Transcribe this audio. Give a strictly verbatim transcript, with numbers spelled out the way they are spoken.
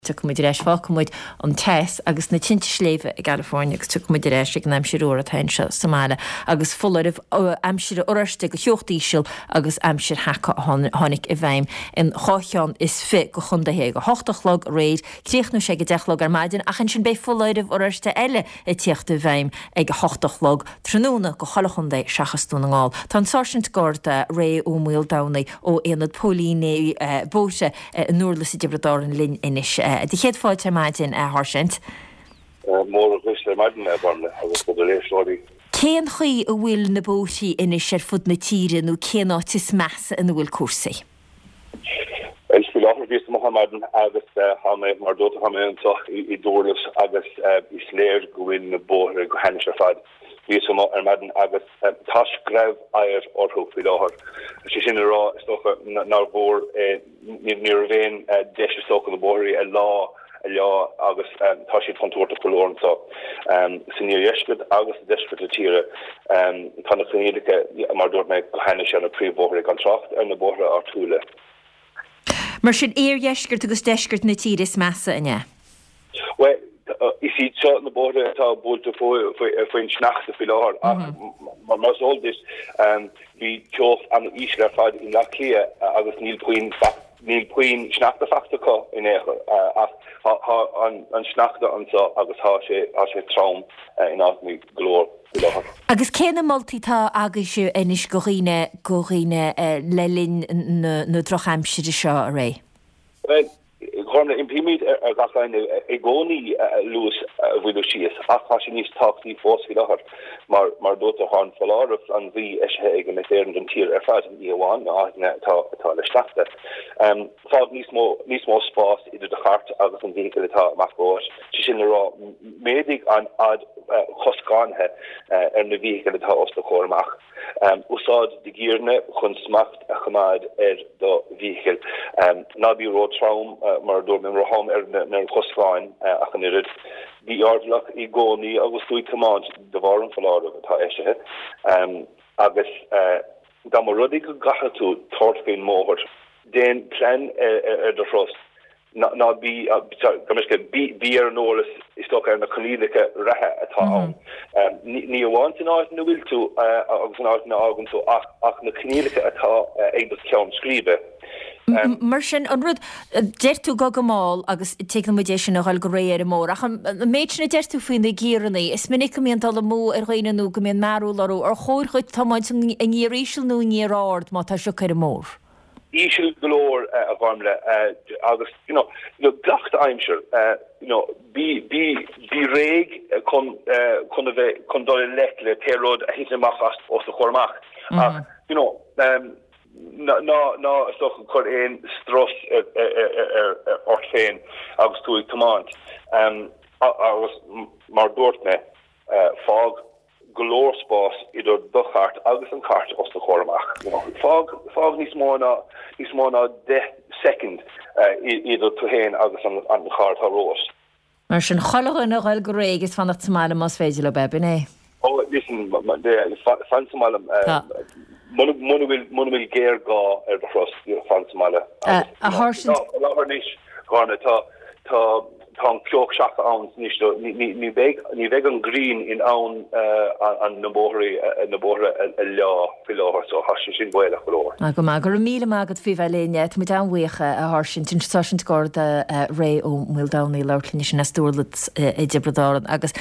tu muid éis fácmuid an test agus na tinte sléomh i California agus tu muid éis ag an amsir a tain se Somália agus fullaibh amsir oriste go teochttaíisiil agus amsir hacha tháinig i bhaim in cháán is fi go chundahé go hochtachlog réid críochnú sé go delog ar maidin a chan sin bé fullaibh oriste eile i tíochtta bhaim ag go hochtachlog tróna go cholachundé seachasún an gáil. Tá sáint gcóirda ré ó múil dana ó éad pólíné bóise nuairla sa dibredar an linn inis. Di chéad fáilte maidin a harsint? Mór ghuiisle maidin a barna agus fud a réisláí. Céan chuí a bhfuil na bótaí inis ar fud na tíre nó céan átis measa in bhfuil cuasaí? Well, spil áhar bhíos Mohammedan agus ha mé mar dóta ha mé antoch i dólas agus is léir go bhfuil na bóthir go hanis ar fad. Bhíos ar maidin agus tas greibh air orthú fi áhar. Si sin rá stocha nar bór ní a bhéin deis stocha na bóirí a lá a lá agus tá siad fanúirta choláin tá san níor dheiscud agus a deiscud le tíre tá na chunéidecha mar dúirt me go hanis ar na príomhbóthir an tracht ar na bóthir ar túla. Mar sin éarheisgurt agus deisgurt na tíre is measa inne? Well, is í tse na bóthir tá búlta faoin sneachta fi láthar mar mar all dis bhí teoch an ísle ar fad in le clia agus níl puoin níl puoin sneachta factacha in éair ach an sneachta ansá agus há sé sé traum in áithmí glór. Agus céna moltítá agus siú inis go riine go riine le linn na drochaimsir seo a ré? Well, chuna impimid ar gachlain i gcónaí luas bhfuil sios ach tá sin níos táchtaí fós fi láthar mar mar dóta hán fallárah an bhí eisithe ag an éan an tír ar fad an íomháin áithne tá le sleachta. Fád níos mó spás idir de chart agus an bhícail atá amachbóis. Si sin rá médig an ad choscáinthe ar na bhícail atá os do chóramach. Úsáid de gíirne chun smacht a chamáid ar do bhícail. Nabí ró traum mar dúir mé raham ar na choscáin ach an irid. Bhí ardlach i gcónaí agus dúi cumáid de bhar an fallárah atá eisithe. Agus dá mar rudaí go gatha tú tortféin móthir. Déan plan ar do frost. ná bí bí ar nólas is sto ar na choníidecha rathe atá an. Ní bháin in áit na bhfuil tú agus an áit na ágan tú ach na choníidecha atá ag do ceann scríbe. Mar sin an rud deirtú go go máil agus te mu dé sin nachil go réir mór ach méid sinna deirtú faoin na ggéannaí is minic go míon tal mó ar chuoineú go míon marúlarú ar chóir chuid táid an gníríisiilnú níráard má tá seo chuir mór. Ísil glór a bharmle agus you know you gacht aimsir you know bí bí bí réig kon kon kon do lekle perod a hitach os de chormach you know um na na na stoch kon een stros er ort féin agus toe command um agus mar doort me fog glóorspás idir duchart agus an cart os de chormach. Fog fog nís móna nís móna de second idir tuhéin agus an an chart a rós. Mar sin chollagin a ghil go réig is fanna tamála mas féidir le bebin é. Oh, listen, de fan tamála mun will mun will géir gá ar de frost fan tamála. A harsin láhar níos gána tá tá Tá ceoch seach ans ní ní beg ní beg an green in an an nabóri na bóre a lá fi láhar so has sin bhile cholór. A go má gur míle mágad fi bheléine mu an bhuicha a harsin tin starint gá ré ó mil daí leirlíní sin na stúlat i dibredáran agus